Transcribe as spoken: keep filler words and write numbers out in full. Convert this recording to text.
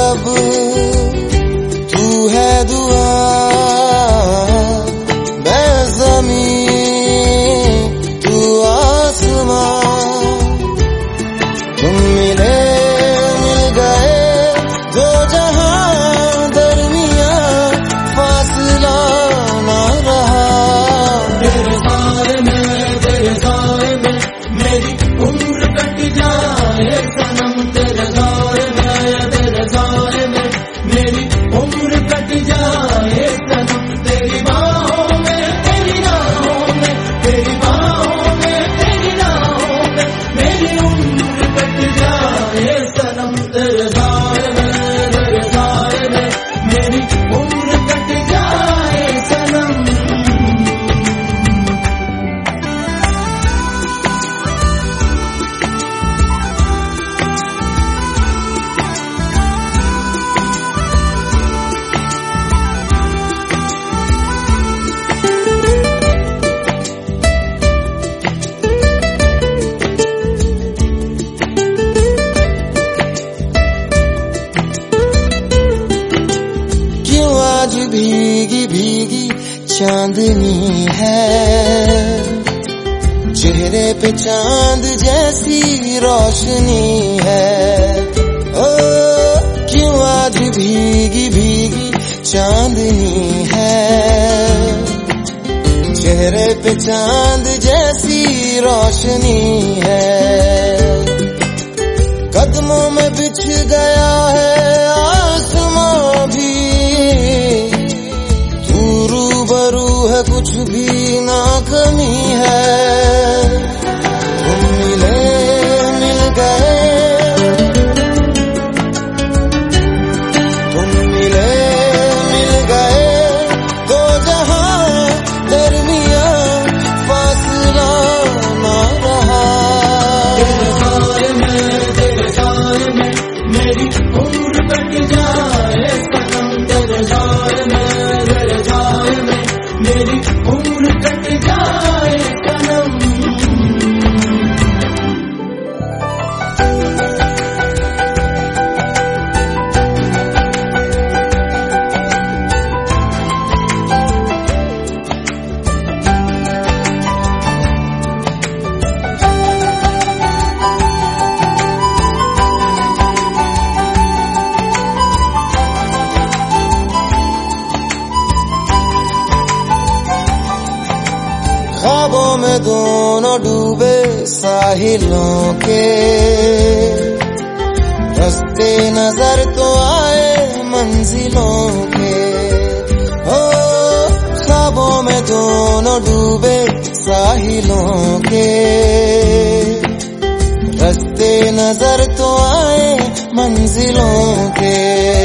अब तू है दुआ, मैं ज़मीन तू आसमां, तुम मिले मिल गए दो जहां दरमियां, फासला ना रहा। तेरे साए में तेरे साए में मेरी उम्र कट जाए सनम, तेरे साए में तेरे साए में मेरी उम्र कट जाए सनम, तेरी बाहों में तेरी राहों में तेरी बाहों में तेरी राहों में मेरी उम्र कट जाए सनम, तेरे साए में तेरे साए में मेरी उम्र कट जाए सनम। आज भीगी भीगी चांदनी है, चेहरे पे चांद जैसी रोशनी है। ओ क्यों आज भीगी भीगी चांदनी है, चेहरे पे चांद जैसी रोशनी है। कदमों में बिछ गया है आसमां भी, तू रूबरू है कुछ भी ना कमी है। तुम मिले मिल गए तुम मिले मिल गए दो जहां दरमियां, फासला ना रहा। तेरे साए में तेरे साए में मेरी उम्र कट जाए सनम, तेरे साए में तेरे साए में मेरी उम्र कट जाए सनम। ख्वाबों में दोनों डूबे साहिलों के, रास्ते नजर तो आए मंजिलों के। हो ख्वाबों में दोनों डूबे साहिलों के, रास्ते नजर तो आए मंजिलों के।